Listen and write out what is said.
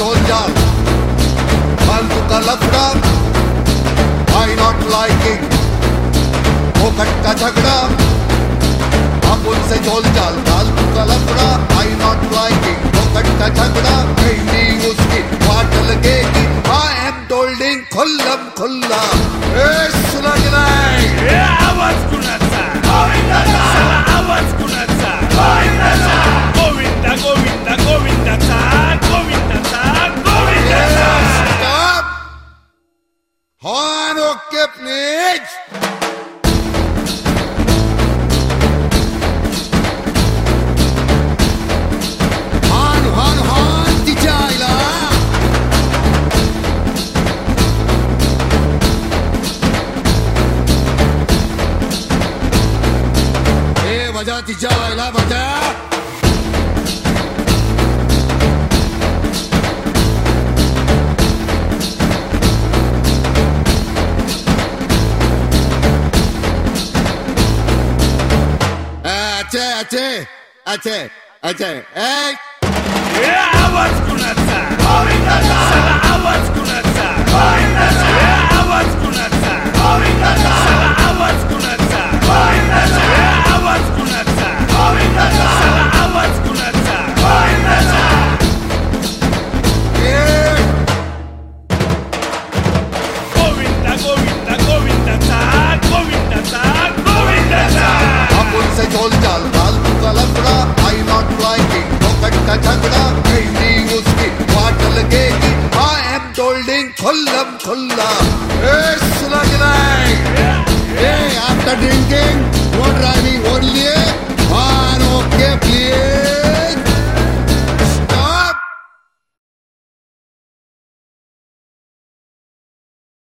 झोल जाल फालतू का लफड़ा आई नॉट लाइकिंग फोकट का झगड़ा आप उनसे झोल जाल फालतू का लफड़ा आई नॉट लाइकिंग फोकट का झगड़ा कहीं उसकी वाट लगेगी आई एम टोल्डिंग खुल्लम खुल्ला सुना की नाही आवाज कुणाचा आवाज कुणाचा गोविंदा गोविंदा गोविंदाचा गोविंदाचा गोविंदाचा हॉर्न ओके प्लीज हॉर्न तिच्या आईला बजा तिच्या आईला बजा अच्छे आवाज कुणाचा आवाज कुणाचा आवाज कुणाचा आवाज कुणाचा आवाज कुणाचा आवाज कुणाचा गोविंदा गोविंदा गोविंदाचा गोविंदाचा गोविंदाचा आपण से झोल जाल फालतू का लफड़ा आई नॉट लाइकिंग फोकट का झगड़ा कहीं उसकी वाट लगेगी आई एम टोल्डिंग खुल्लम खुल्ला सुना की नाही after drinking no driving only